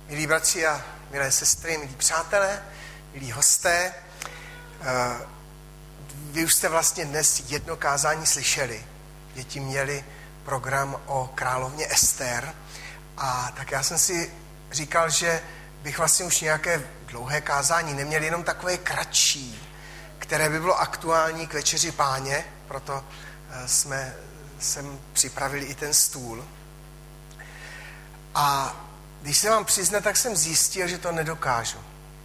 Milí bratři a milé sestry, milí přátelé, milí hosté, vy už jste vlastně dnes jedno kázání slyšeli. Děti měli program o královně Ester a tak já jsem si říkal, že bych vlastně už nějaké dlouhé kázání neměl, jenom takové kratší, které by bylo aktuální k večeři Páně, proto jsem připravili i ten stůl. A když se vám přiznat, tak jsem zjistil, že to nedokážu.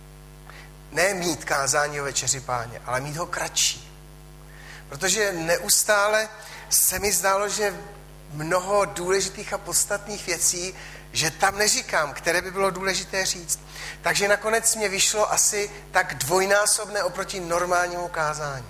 Ne mít kázání o večeři Páně, ale mít ho kratší. Protože neustále se mi zdálo, že mnoho důležitých a podstatných věcí, že tam neříkám, které by bylo důležité říct. Takže nakonec mě vyšlo asi tak dvojnásobné oproti normálnímu kázání.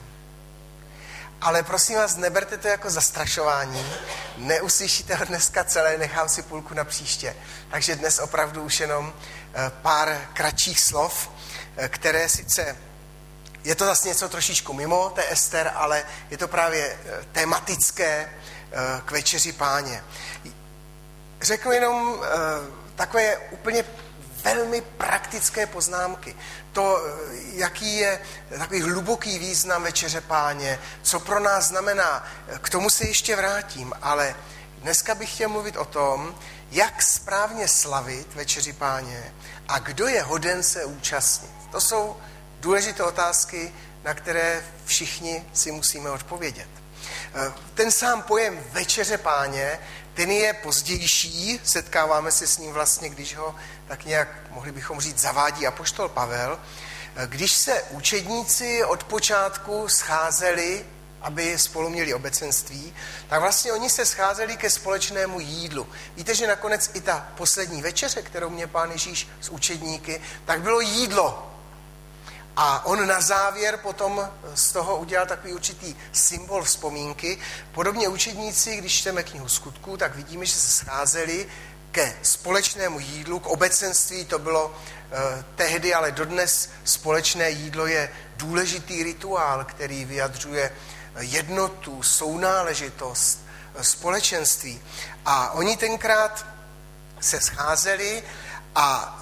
Ale prosím vás, neberte to jako zastrašování, neuslyšíte ho dneska celé, nechám si půlku na příště. Takže dnes opravdu už jenom pár kratších slov, které sice, je to zase něco trošičku mimo té Ester, ale je to právě tematické k večeři Páně. Řeknu jenom takové úplně velmi praktické poznámky. To, jaký je takový hluboký význam večeře Páně, co pro nás znamená, k tomu se ještě vrátím, ale dneska bych chtěl mluvit o tom, jak správně slavit večeři Páně a kdo je hoden se účastnit. To jsou důležité otázky, na které všichni si musíme odpovědět. Ten sám pojem večeře Páně, ten je pozdější, setkáváme se s ním vlastně, když ho tak nějak, mohli bychom říct, zavádí apoštol Pavel, když se učedníci od počátku scházeli, aby spolu měli obecenství, tak vlastně oni se scházeli ke společnému jídlu. Víte, že nakonec i ta poslední večeře, kterou měl Pán Ježíš s učedníky, tak bylo jídlo. A on na závěr potom z toho udělal takový určitý symbol vzpomínky. Podobně učedníci, když čteme knihu Skutků, tak vidíme, že se scházeli ke společnému jídlu, k obecenství. To bylo tehdy, ale dodnes společné jídlo je důležitý rituál, který vyjadřuje jednotu, sounáležitost, společenství. A oni tenkrát se scházeli a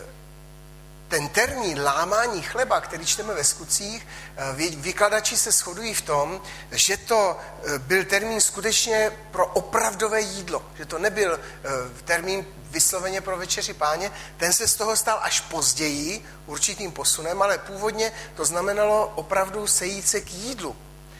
ten termín lámání chleba, který čteme ve Skutcích, vykladači se shodují v tom, že to byl termín skutečně pro opravdové jídlo. Že to nebyl termín vysloveně pro večeři Páně. Ten se z toho stal až později určitým posunem, ale původně to znamenalo opravdu sejít se k jídlu.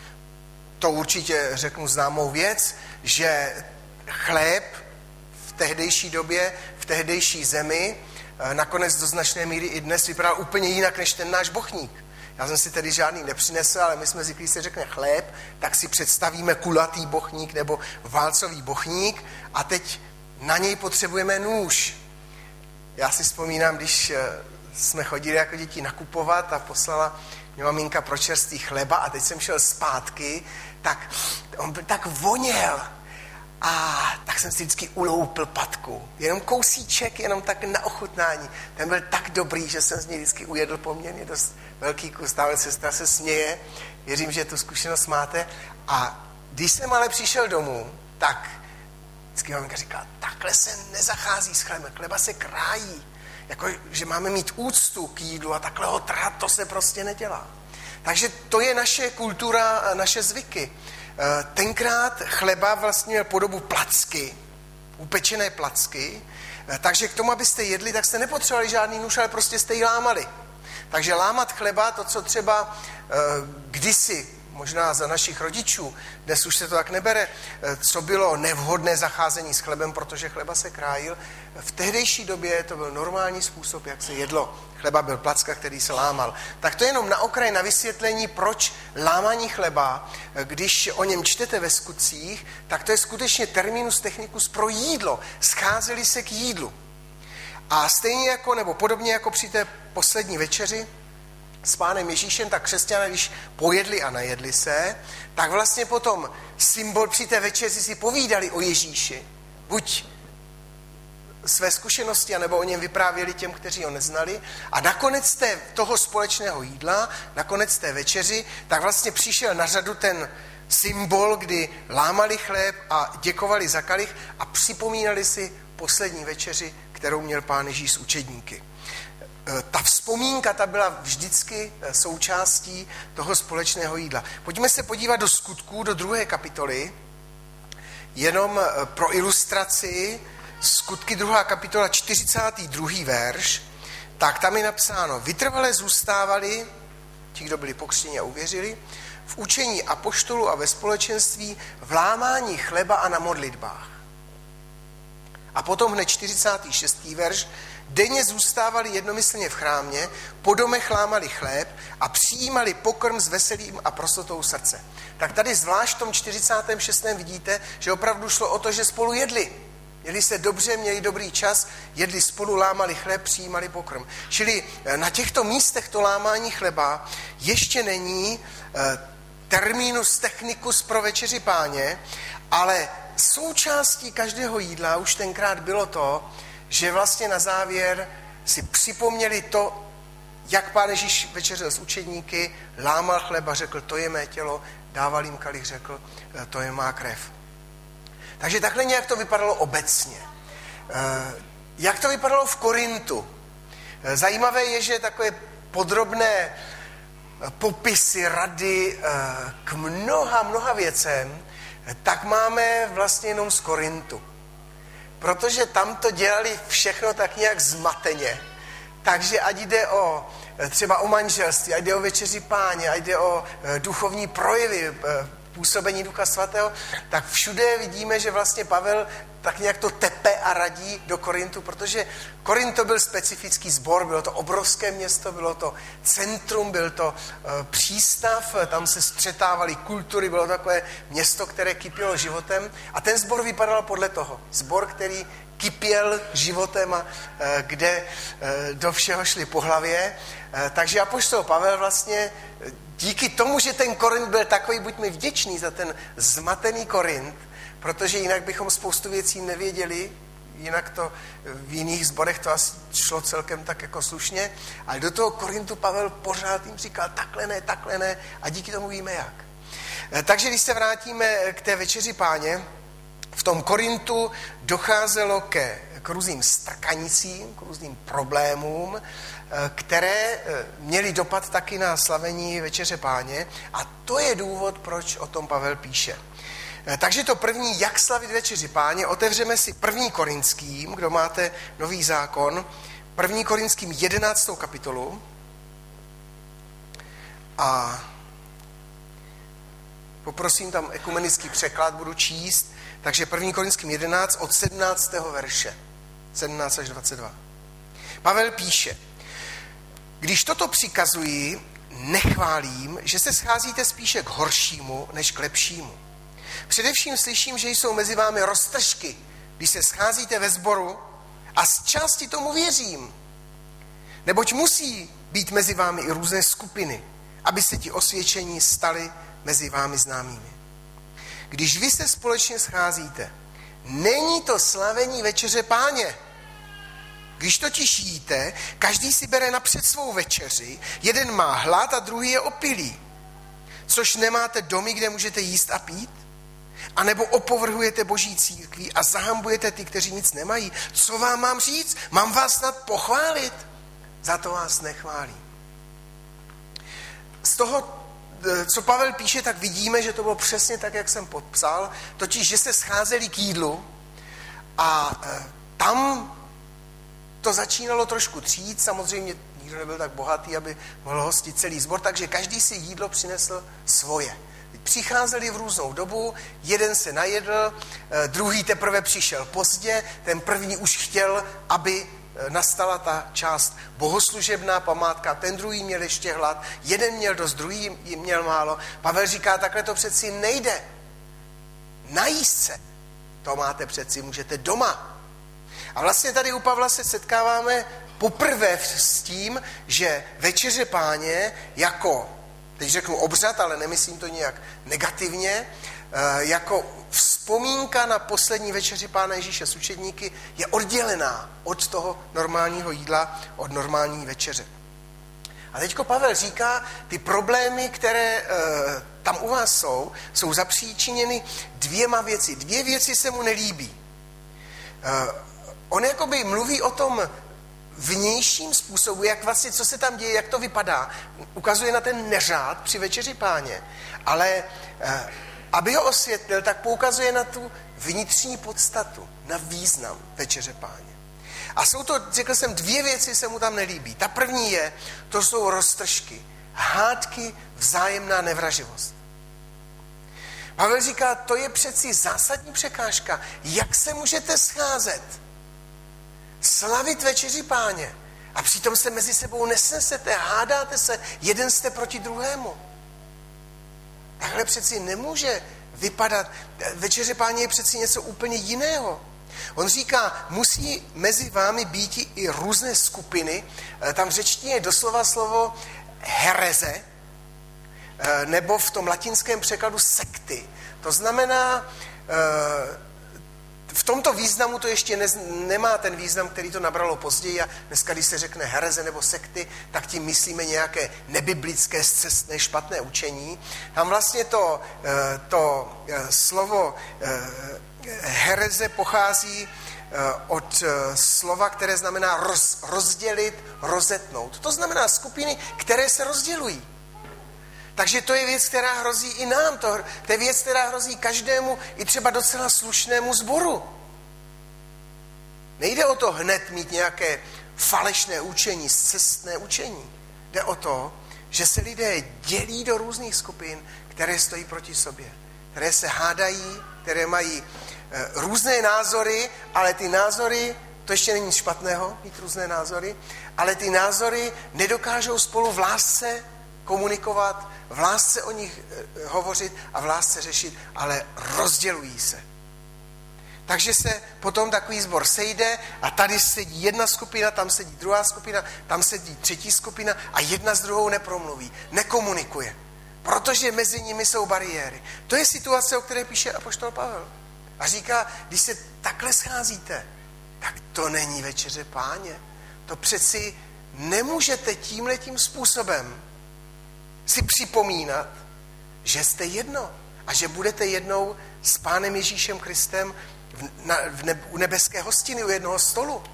To určitě řeknu známou věc, že chléb v tehdejší době, v tehdejší zemi, nakonec do značné míry i dnes vypadal úplně jinak než ten náš bochník. Já jsem si tedy žádný nepřinesl, ale my jsme zvyklí, se řekne chléb, tak si představíme kulatý bochník nebo válcový bochník a teď na něj potřebujeme nůž. Já si vzpomínám, když jsme chodili jako děti nakupovat a poslala mě maminka pro čerstvý chleba a teď jsem šel zpátky, tak on byl tak voněl. A tak jsem si vždycky uloupil patku. Jenom kousíček, jenom tak na ochutnání. Ten byl tak dobrý, že jsem z něj vždycky ujedl poměrně dost velký kus. Tahle sestra se směje. Věřím, že tu zkušenost máte. A když jsem ale přišel domů, tak vždycky maminka říkala, takhle se nezachází s chlebem. Chleba se krájí. Jako, že máme mít úctu k jídlu a takhle ho trhat, to se prostě nedělá. Takže to je naše kultura a naše zvyky. Tenkrát chleba vlastně měl podobu placky, upečené placky, takže k tomu, abyste jedli, tak jste nepotřebovali žádný nůž, ale prostě jste ji lámali. Takže lámat chleba, to, co třeba kdysi, možná za našich rodičů, dnes už se to tak nebere, co bylo nevhodné zacházení s chlebem, protože chleba se krájil, v tehdejší době to byl normální způsob, jak se jedlo. Chleba byl placka, který se lámal. Tak to je jenom na okraj na vysvětlení, proč lámání chleba, když o něm čtete ve Skutcích, tak to je skutečně terminus technicus pro jídlo. Scházeli se k jídlu. A stejně jako, nebo podobně jako při té poslední večeři s Pánem Ježíšem, tak křesťané, když pojedli a najedli se, tak vlastně potom symbol při té večeři si povídali o Ježíši. Buď své zkušenosti, anebo o něm vyprávěli těm, kteří ho neznali. A nakonec toho společného jídla, nakonec té večeři, tak vlastně přišel na řadu ten symbol, kdy lámali chléb a děkovali za kalich a připomínali si poslední večeři, kterou měl Pán Ježíš s učedníky. Ta vzpomínka, ta byla vždycky součástí toho společného jídla. Pojďme se podívat do Skutků, do 2. kapitoly, jenom pro ilustraci. Skutky 2. kapitola, 42. verš, tak tam je napsáno: vytrvale zůstávali, ti, kdo byli pokřtěni a uvěřili, v učení apoštolů a ve společenství, v lámání chleba a na modlitbách. A potom hned 46. verš: denně zůstávali jednomyslně v chrámě, po domech lámali chléb a přijímali pokrm s veselým a prostotou srdce. Tak tady zvlášť v tom 46. vidíte, že opravdu šlo o to, že spolu jedli. Měli se dobře, měli dobrý čas, jedli spolu, lámali chléb, přijímali pokrm. Čili na těchto místech to lámání chleba ještě není terminus technicus pro večeři Páně, ale součástí každého jídla už tenkrát bylo to, že vlastně na závěr si připomněli to, jak Pán Ježíš večeřil s učedníky, lámal chleba, řekl, to je mé tělo, dával jim kalich, řekl, to je má krev. Takže takhle nějak to vypadalo obecně. Jak to vypadalo v Korintu? Zajímavé je, že takové podrobné popisy, rady k mnoha věcem, tak máme vlastně jenom z Korintu. Protože tam to dělali všechno tak nějak zmateně. Takže ať jde třeba o manželství, ať jde o večeři Páně, ať jde o duchovní projevy, působení Ducha Svatého, tak všude vidíme, že vlastně Pavel tak nějak to tepe a radí do Korintu, protože Korint to byl specifický sbor, bylo to obrovské město, bylo to centrum, byl to přístav, tam se střetávaly kultury, bylo to takové město, které kypělo životem a ten sbor vypadal podle toho. Sbor, který kypěl životem a kde do všeho šli po hlavě. Takže apoštol Pavel vlastně díky tomu, že ten Korint byl takový, buďme vděční za ten zmatený Korint, protože jinak bychom spoustu věcí nevěděli, jinak to v jiných sborech to asi šlo celkem tak jako slušně, ale do toho Korintu Pavel pořád jim říkal takhle ne a díky tomu víme jak. Takže když se vrátíme k té večeři Páně, v tom Korintu docházelo k různým strkanicím, k různým problémům, které měly dopad taky na slavení večeře Páně a to je důvod, proč o tom Pavel píše. Takže to první, jak slavit večeři Páně, otevřeme si 1. Korinským, kdo máte Nový zákon, 1. Korinským 11. kapitolu a poprosím tam ekumenický překlad, budu číst, takže 1. Korinským 11 od 17. verše, 17 až 22. Pavel píše: když toto přikazuji, nechválím, že se scházíte spíše k horšímu, než k lepšímu. Především slyším, že jsou mezi vámi roztržky, když se scházíte ve sboru a z části tomu věřím. Neboť musí být mezi vámi i různé skupiny, aby se ti osvědčení stali mezi vámi známými. Když vy se společně scházíte, není to slavení večeře Páně. Když totiž jíte, každý si bere napřed svou večeři, jeden má hlad a druhý je opilý. Což nemáte domy, kde můžete jíst a pít? A nebo opovrhujete Boží církví a zahambujete ty, kteří nic nemají? Co vám mám říct? Mám vás snad pochválit? Za to vás nechválím. Z toho, co Pavel píše, tak vidíme, že to bylo přesně tak, jak jsem popsal, totiž, že se scházeli k jídlu a tam to začínalo trošku třít, samozřejmě nikdo nebyl tak bohatý, aby mohl hostit celý sbor, takže každý si jídlo přinesl svoje. Přicházeli v různou dobu, jeden se najedl, druhý teprve přišel pozdě, ten první už chtěl, aby nastala ta část bohoslužebná památka, ten druhý měl ještě hlad, jeden měl dost, druhý měl málo. Pavel říká, takhle to přeci nejde. Najíst se, to máte přeci, můžete doma. A vlastně tady u Pavla se setkáváme poprvé s tím, že večeře Páně jako, teď řeknu obřad, ale nemyslím to nějak negativně, jako vzpomínka na poslední večeři Pána Ježíše s učedníky je oddělená od toho normálního jídla, od normální večeře. A teďko Pavel říká, ty problémy, které tam u vás jsou zapříčiněny dvěma věci. Dvě věci se mu nelíbí. on jakoby mluví o tom vnějším způsobu, jak vlastně, co se tam děje, jak to vypadá. Ukazuje na ten neřád při večeři Páně. Ale aby ho osvětlil, tak poukazuje na tu vnitřní podstatu, na význam večeře Páně. A jsou to, řekl jsem, dvě věci se mu tam nelíbí. Ta první to jsou roztržky, hádky, vzájemná nevraživost. Pavel říká, to je přeci zásadní překážka. Jak se můžete scházet, slavit večeři Páně a přitom se mezi sebou nesnesete, hádáte se, jeden jste proti druhému. Takhle přeci nemůže vypadat. Večeře Páně je přeci něco úplně jiného. On říká, musí mezi vámi být i různé skupiny. Tam v řečtině je doslova slovo hereze, nebo v tom latinském překladu sekty. To znamená, v tomto významu to ještě nemá ten význam, který to nabralo později a dneska, když se řekne hereze nebo sekty, tak tím myslíme nějaké nebiblické, scestné, špatné učení. Tam vlastně to slovo hereze pochází od slova, které znamená rozdělit, rozetnout. To znamená skupiny, které se rozdělují. Takže to je věc, která hrozí i nám. To je věc, která hrozí každému, i třeba docela slušnému sboru. Nejde o to hned mít nějaké falešné učení, scestné učení. Jde o to, že se lidé dělí do různých skupin, které stojí proti sobě, které se hádají, které mají různé názory, ale ty názory, to ještě není špatného, mít různé názory, ale ty názory nedokážou spolu v lásce komunikovat, v lásce o nich hovořit a v lásce řešit, ale rozdělují se. Takže se potom takový sbor sejde a tady sedí jedna skupina, tam sedí druhá skupina, tam sedí třetí skupina a jedna s druhou nepromluví, nekomunikuje, protože mezi nimi jsou bariéry. To je situace, o které píše apoštol Pavel. A říká, když se takhle scházíte, tak to není večeře Páně. To přeci nemůžete tímhletím způsobem si připomínat, že jste jedno a že budete jednou s Pánem Ježíšem Kristem u nebeské hostiny, u jednoho stolu.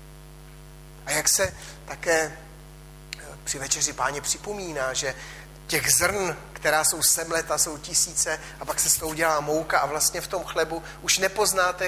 A jak se také při večeři Páně připomíná, že těch zrn, která jsou semleta, jsou tisíce a pak se s tou dělá mouka a vlastně v tom chlebu už nepoznáte,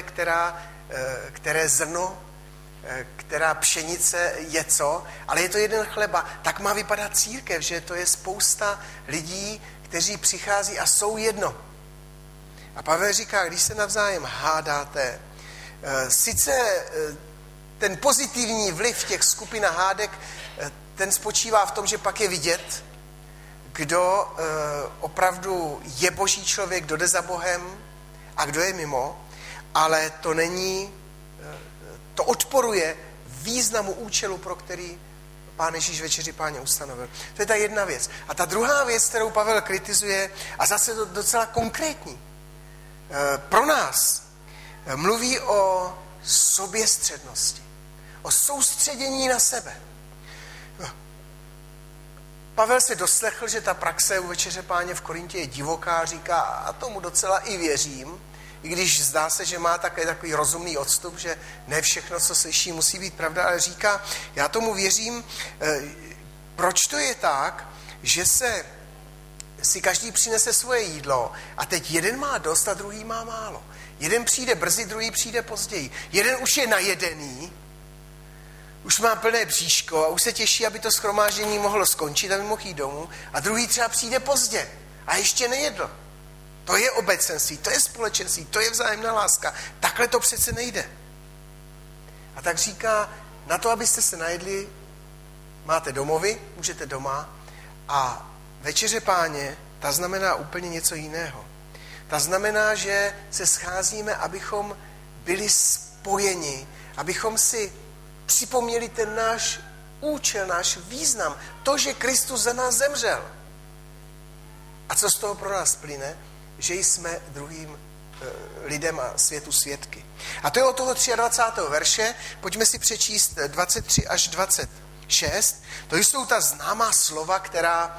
které zrno, která pšenice je co, ale je to jeden chleba. Tak má vypadat církev, že to je spousta lidí, kteří přichází a jsou jedno. A Pavel říká, když se navzájem hádáte, sice ten pozitivní vliv těch skupin a hádek, ten spočívá v tom, že pak je vidět, kdo opravdu je boží člověk, kdo jde za Bohem a kdo je mimo, ale to není, to odporuje významu účelu, pro který Pán Ježíš večeři Páně ustanovil. To je ta jedna věc. A ta druhá věc, kterou Pavel kritizuje, a zase docela konkrétní, pro nás mluví o soběstřednosti, o soustředění na sebe. Pavel se doslechl, že ta praxe u večeře Páně v Korintě je divoká, říká, a tomu docela i věřím, i když zdá se, že má také takový rozumný odstup, že ne všechno, co slyší, musí být pravda, ale říká, já tomu věřím, proč to je tak, že si každý přinese svoje jídlo a teď jeden má dost a druhý má málo. Jeden přijde brzy, druhý přijde později. Jeden už je najedený, už má plné bříško a už se těší, aby to shromáždění mohlo skončit, aby mohl jít domů, a druhý třeba přijde pozdě a ještě nejedl. To je obecenství, to je společenství, to je vzájemná láska. Takhle to přece nejde. A tak říká, na to, abyste se najedli, máte domovy, můžete doma, a večeře Páně, ta znamená úplně něco jiného. Ta znamená, že se scházíme, abychom byli spojeni, abychom si připomněli ten náš účel, náš význam, to, že Kristus za nás zemřel. A co z toho pro nás plyne? Že jsme druhým lidem a světu svědky. A to je od toho 23. verše, pojďme si přečíst 23 až 26. To jsou ta známá slova, která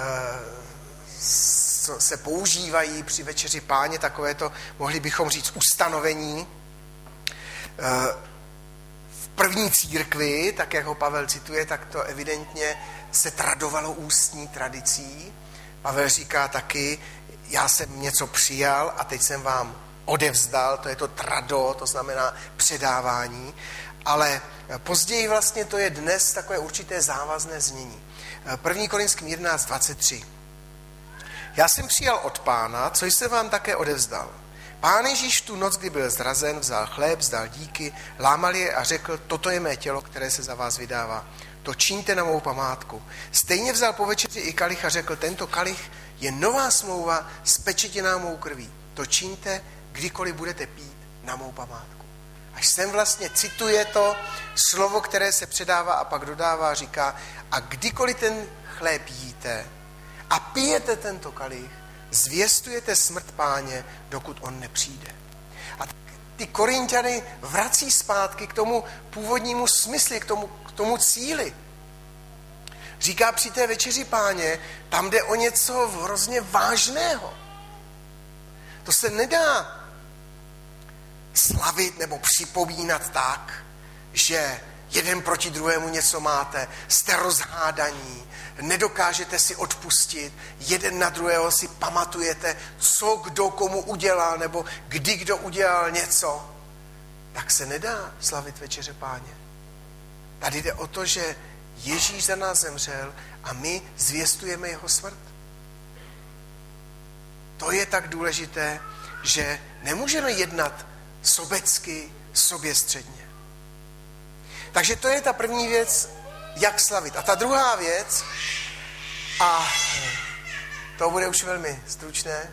se používají při večeři Páně, takové to, mohli bychom říct, ustanovení. první církvi, tak jak ho Pavel cituje, tak to evidentně se tradovalo ústní tradicí. Pavel říká taky, já jsem něco přijal a teď jsem vám odevzdal, to je to trado, to znamená předávání, ale později vlastně to je dnes takové určité závazné znění. 1. Korinským 11:23. Já jsem přijal od Pána, co jsem vám také odevzdal. Pán Ježíš tu noc, kdy byl zrazen, vzal chléb, vzdal díky, lámal je a řekl, toto je mé tělo, které se za vás vydává. To čiňte na mou památku. Stejně vzal po večeři i kalich a řekl, tento kalich je nová smlouva spečetěná mou krví. To čiňte, kdykoliv budete pít na mou památku. Až sem vlastně cituje to slovo, které se předává a pak dodává, říká, a kdykoliv ten chléb jíte a pijete tento kalich, zvěstujete smrt Páně, dokud on nepřijde. A ty Korinťany vrací zpátky k tomu původnímu smyslu, k tomu cíli. Říká při té večeři Páně, tam jde o něco hrozně vážného. To se nedá slavit nebo připomínat tak, že jeden proti druhému něco máte, jste rozhádaní, nedokážete si odpustit, jeden na druhého si pamatujete, co kdo komu udělal, nebo kdy kdo udělal něco. Tak se nedá slavit večeře Páně. Tady jde o to, že Ježíš za nás zemřel a my zvěstujeme jeho smrt. To je tak důležité, že nemůžeme jednat sobecky, soběstředně. Takže to je ta první věc, jak slavit. A ta druhá věc, a to bude už velmi stručné,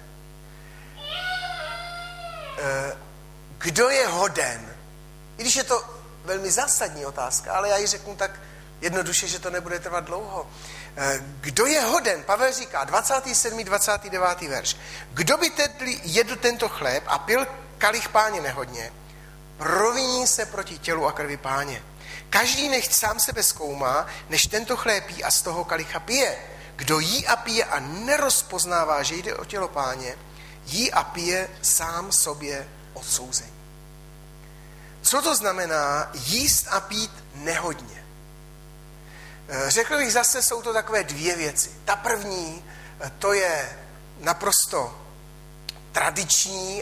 kdo je hoden? I když je to velmi zásadní otázka, ale já ji řeknu tak jednoduše, že to nebude trvat dlouho. Kdo je hoden? Pavel říká, 27. 29. verš. Kdo by tedy jedl tento chléb a pil kalich Páně nehodně, proviní se proti tělu a krvi Páně. Každý nechť sám sebe zkoumá, než tento chléb jí a z toho kalicha pije. Kdo jí a pije a nerozpoznává, že jde o tělo Páně, jí a pije sám sobě odsouzení. Co to znamená jíst a pít nehodně? Řekl bych zase, jsou to takové dvě věci. Ta první, to je naprosto tradiční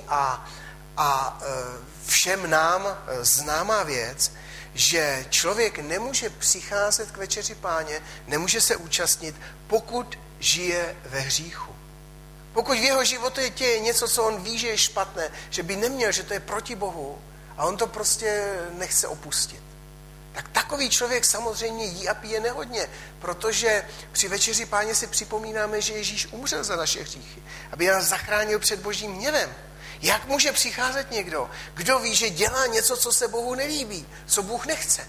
a všem nám známá věc, že člověk nemůže přicházet k večeři Páně, nemůže se účastnit, pokud žije ve hříchu. Pokud v jeho životě je něco, co on ví, že je špatné, že by neměl, že to je proti Bohu a on to prostě nechce opustit. Tak takový člověk samozřejmě jí a pije nehodně, protože při večeři Páně si připomínáme, že Ježíš umřel za naše hříchy, aby nás zachránil před božím hněvem. Jak může přicházet někdo, kdo ví, že dělá něco, co se Bohu nelíbí, co Bůh nechce?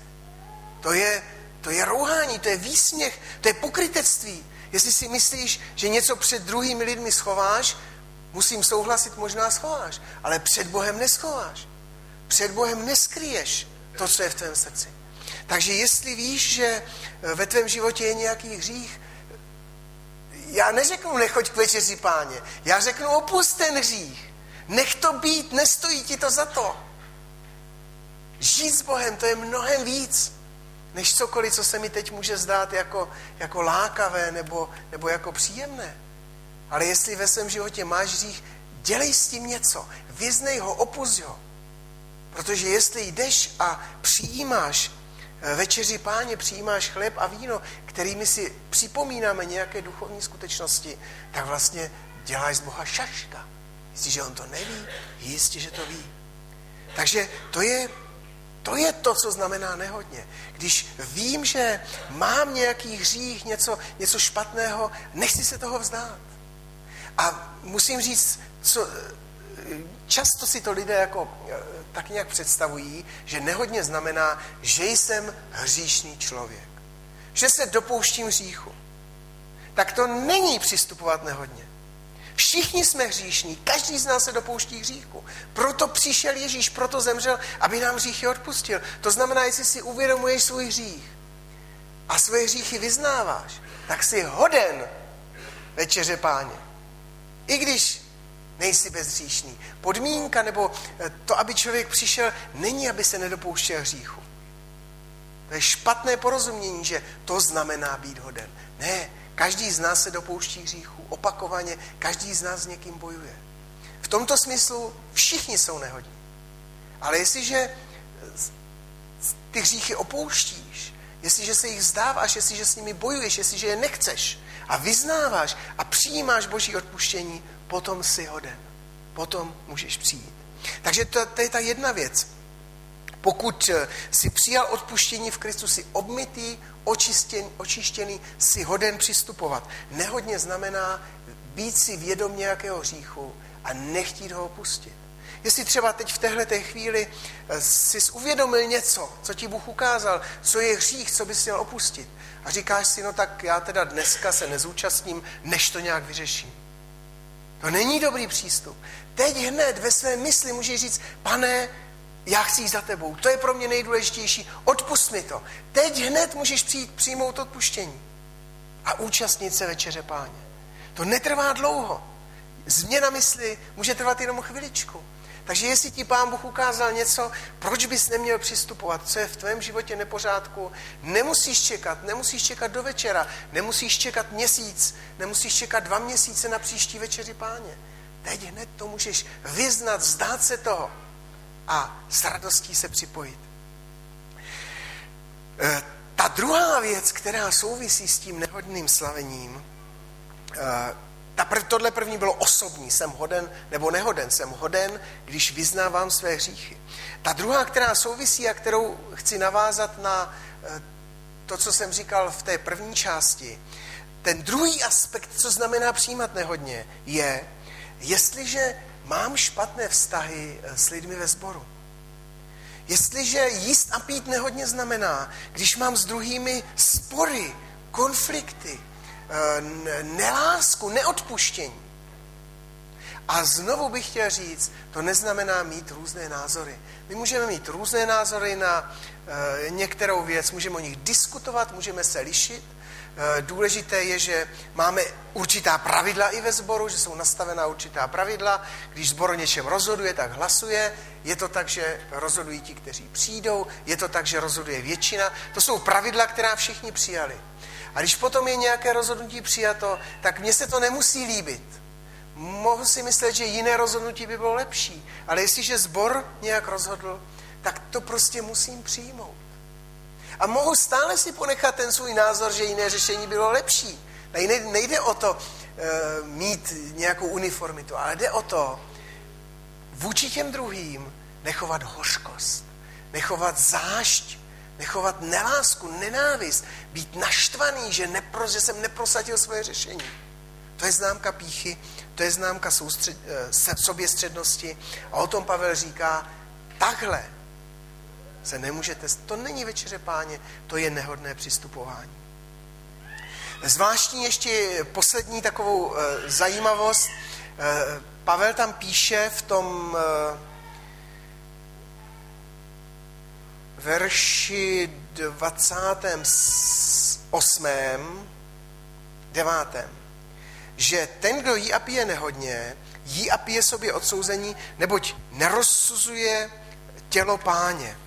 To je rouhání, to je výsměch, to je pokrytectví. Jestli si myslíš, že něco před druhými lidmi schováš, musím souhlasit, možná schováš, ale před Bohem neschováš. Před Bohem neskryješ to, co je v tvém srdci. Takže jestli víš, že ve tvém životě je nějaký hřích, já neřeknu nechoď k večeři Páně, já řeknu opusť ten hřích. Nech to být, nestojí ti to za to. Žít s Bohem, to je mnohem víc, než cokoliv, co se mi teď může zdát jako lákavé nebo jako příjemné. Ale jestli ve svém životě máš hřích, dělej s tím něco, vyznej ho, opusť ho. Protože jestli jdeš a přijímáš večeři Páně, přijímáš chléb a víno, kterými si připomínáme nějaké duchovní skutečnosti, tak vlastně děláš z Boha šaška. Jestliže on to neví, jistě, že to ví. Takže to je to, co znamená nehodně. Když vím, že mám nějaký hřích, něco špatného, nechci se toho vzdát. A musím říct, často si to lidé jako tak nějak představují, že nehodně znamená, že jsem hříšný člověk. Že se dopouštím hříchu. Tak to není přistupovat nehodně. Všichni jsme hříšní, každý z nás se dopouští hříchu. Proto přišel Ježíš, proto zemřel, aby nám hříchy odpustil. To znamená, jestli si uvědomuješ svůj hřích a svoje hříchy vyznáváš, tak jsi hoden večeře Páně. I když nejsi bezhříšný. Podmínka nebo to, aby člověk přišel, není, aby se nedopouštěl hříchu. To je špatné porozumění, že to znamená být hoden. Ne, každý z nás se dopouští hříchu opakovaně, každý z nás s někým bojuje. V tomto smyslu všichni jsou nehodní. Ale jestliže ty hříchy opouštíš, jestliže se jich vzdáváš, jestliže s nimi bojuješ, jestliže je nechceš a vyznáváš a přijímáš Boží odpuštění, potom jsi hoden. Potom můžeš přijít. Takže to je ta jedna věc. Pokud jsi přijal odpuštění v Kristu, jsi obmytý, očištěný, jsi hoden přistupovat. Nehodně znamená být si vědom nějakého hříchu a nechtít ho opustit. Jestli třeba teď v téhleté chvíli jsi uvědomil něco, co ti Bůh ukázal, co je hřích, co bys měl opustit. A říkáš si, no tak já teda dneska se nezúčastním, než to nějak vyřeším. To není dobrý přístup. Teď hned ve své mysli můžeš říct, Pane, já chci jít za tebou, to je pro mě nejdůležitější, odpusť mi to. Teď hned můžeš přijmout odpuštění a účastnit se večeře Páně. To netrvá dlouho. Změna mysli může trvat jenom chviličku. Takže jestli ti Pán Bůh ukázal něco, proč bys neměl přistupovat, co je v tvém životě nepořádku, nemusíš čekat do večera, nemusíš čekat měsíc, nemusíš čekat 2 měsíce na příští večeři Páně. Teď hned to můžeš vyznat, vzdát se toho a s radostí se připojit. Ta druhá věc, která souvisí s tím nehodným slavením, tohle první bylo osobní, jsem hoden nebo nehoden, jsem hoden, když vyznávám své hříchy. Ta druhá, která souvisí a kterou chci navázat na to, co jsem říkal v té první části, ten druhý aspekt, co znamená přijímat nehodně, je, jestliže mám špatné vztahy s lidmi ve sboru. Jestliže jíst a pít nehodně znamená, když mám s druhými spory, konflikty, nelásku, neodpuštění. A znovu bych chtěl říct, to neznamená mít různé názory. My můžeme mít různé názory na některou věc, můžeme o nich diskutovat, můžeme se lišit. Důležité je, že máme určitá pravidla i ve sboru, že jsou nastavená určitá pravidla. Když sbor o něčem rozhoduje, tak hlasuje. Je to tak, že rozhodují ti, kteří přijdou. Je to tak, že rozhoduje většina. To jsou pravidla, která všichni přijali. A když potom je nějaké rozhodnutí přijato, tak mně se to nemusí líbit. Mohu si myslet, že jiné rozhodnutí by bylo lepší. Ale jestliže sbor nějak rozhodl, tak to prostě musím přijmout. A mohu stále si ponechat ten svůj názor, že jiné řešení bylo lepší. Nejde o to mít nějakou uniformitu, ale jde o to vůči těm druhým nechovat hořkost, nechovat zášť, nechovat nelásku, nenávist, být naštvaný, že jsem neprosadil svoje řešení. To je známka pýchy, to je známka soběstřednosti. A o tom Pavel říká, takhle se nemůžete, to není večeře Páně, to je nehodné přistupování. Zvláštní ještě poslední takovou zajímavost, Pavel tam píše v tom verši 28. 9. že ten, kdo jí a pije nehodně, jí a pije sobě odsouzení, neboť nerozsuzuje tělo Páně.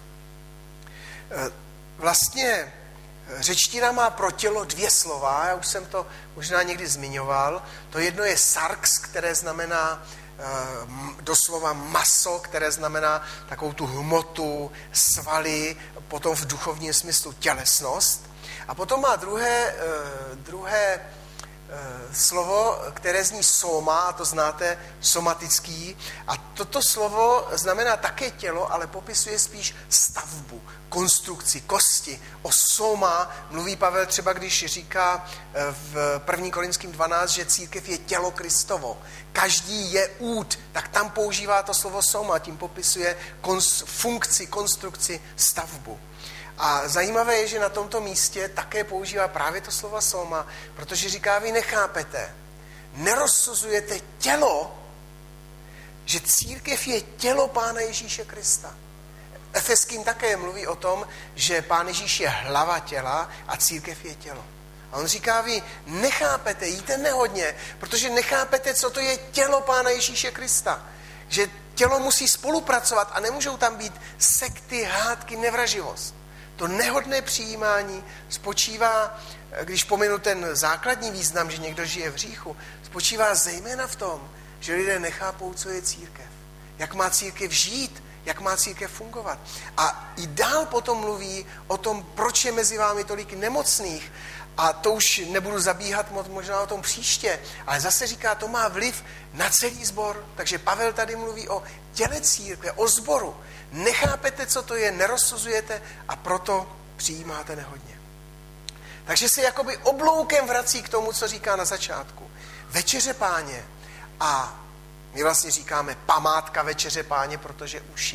Vlastně řečtina má pro tělo 2 slova, já už jsem to možná někdy zmiňoval. To jedno je sarx, které znamená doslova maso, které znamená takovou tu hmotu, svaly, potom v duchovním smyslu tělesnost. A potom má druhé slovo, které zní soma, a to znáte, somatický. A toto slovo znamená také tělo, ale popisuje spíš stavbu, konstrukci, kosti. O soma mluví Pavel třeba, když říká v 1. Korinským 12, že církev je tělo Kristovo. Každý je úd, tak tam používá to slovo soma, tím popisuje funkci, konstrukci, stavbu. A zajímavé je, že na tomto místě také používá právě to slovo soma, protože říká, vy nechápete, nerozsuzujete tělo, že církev je tělo Pána Ježíše Krista. Efeským také mluví o tom, že Pán Ježíš je hlava těla a církev je tělo. A on říká, vy nechápete, jíte nehodně, protože nechápete, co to je tělo Pána Ježíše Krista. Že tělo musí spolupracovat a nemůžou tam být sekty, hádky, nevraživost. To nehodné přijímání spočívá, když pominu ten základní význam, že někdo žije v hříchu, spočívá zejména v tom, že lidé nechápou, co je církev. Jak má církev žít, jak má církev fungovat. A i dál potom mluví o tom, proč je mezi vámi tolik nemocných. A to už nebudu zabíhat možná o tom příště, ale zase říká, to má vliv na celý sbor. Takže Pavel tady mluví o těle církve, o sboru. Nechápete, co to je, nerozsuzujete a proto přijímáte nehodně. Takže se jakoby obloukem vrací k tomu, co říká na začátku. Večeře Páně a my vlastně říkáme památka Večeře Páně, protože už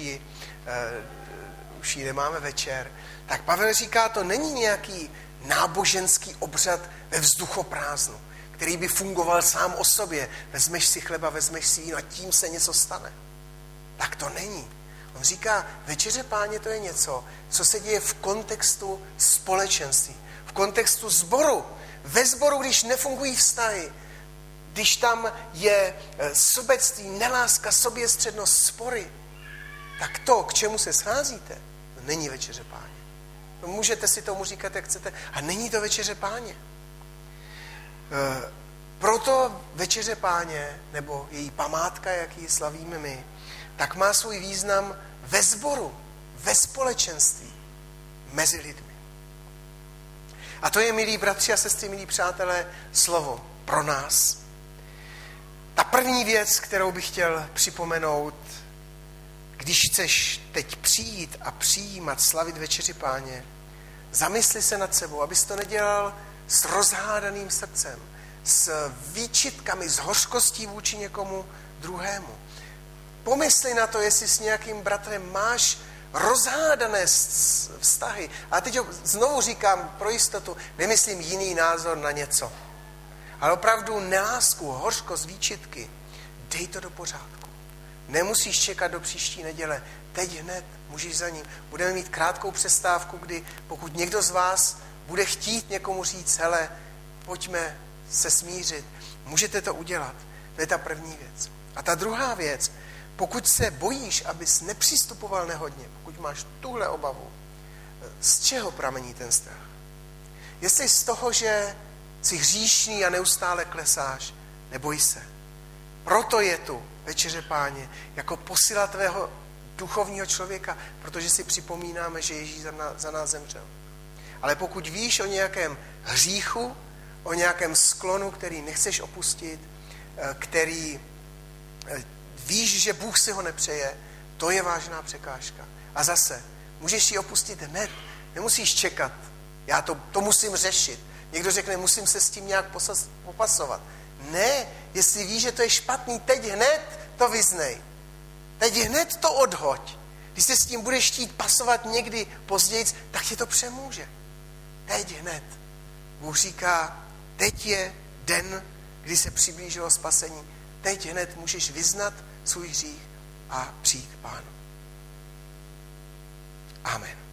ji nemáme večer. Tak Pavel říká, to není nějaký náboženský obřad ve vzduchoprázdnu, který by fungoval sám o sobě. Vezmeš si chleba, vezmeš si víno a tím se něco stane. Tak to není. On říká, Večeře Páně to je něco, co se děje v kontextu společenství, v kontextu sboru. Ve sboru, když nefungují vztahy, když tam je sobectví, neláska, soběstřednost, spory, tak to, k čemu se scházíte, není Večeře Páně. Můžete si tomu říkat, jak chcete, a není to Večeře Páně. Proto Večeře Páně, nebo její památka, jak ji slavíme my, tak má svůj význam ve sboru, ve společenství, mezi lidmi. A to je, milí bratři a sestry, milí přátelé, slovo pro nás. Ta první věc, kterou bych chtěl připomenout, když chceš teď přijít a přijímat, slavit Večeři Páně, zamysli se nad sebou, abys to nedělal s rozhádaným srdcem, s výčitkami, s hořkostí vůči někomu druhému. Pomysli na to, jestli s nějakým bratrem máš rozhádané vztahy. A teď znovu říkám pro jistotu, nemyslím jiný názor na něco. Ale opravdu nelásku, hořkost, výčitky, dej to do pořádku. Nemusíš čekat do příští neděle. Teď hned můžeš za ním. Budeme mít krátkou přestávku, kdy pokud někdo z vás bude chtít někomu říct, hele, pojďme se smířit, můžete to udělat. To je ta první věc. A ta druhá věc, pokud se bojíš, abys nepřistupoval nehodně, pokud máš tuhle obavu, z čeho pramení ten strach? Jestli z toho, že jsi hříšný a neustále klesáš, neboj se. Proto je tu Večeře Páně jako posila tvého duchovního člověka, protože si připomínáme, že Ježíš za nás zemřel. Ale pokud víš o nějakém hříchu, o nějakém sklonu, který nechceš opustit, který víš, že Bůh si ho nepřeje, to je vážná překážka. A zase, můžeš ji opustit hned, nemusíš čekat. Já to musím řešit. Někdo řekne, musím se s tím nějak popasovat. Ne, jestli víš, že to je špatný, teď hned to vyznej. Teď hned to odhoď. Když se s tím budeš chtít pasovat někdy později, tak tě to přemůže. Teď hned. Bůh říká, teď je den, kdy se přiblížilo spasení. Teď hned můžeš vyznat svůj hřích a přijít k Pánu. Amen.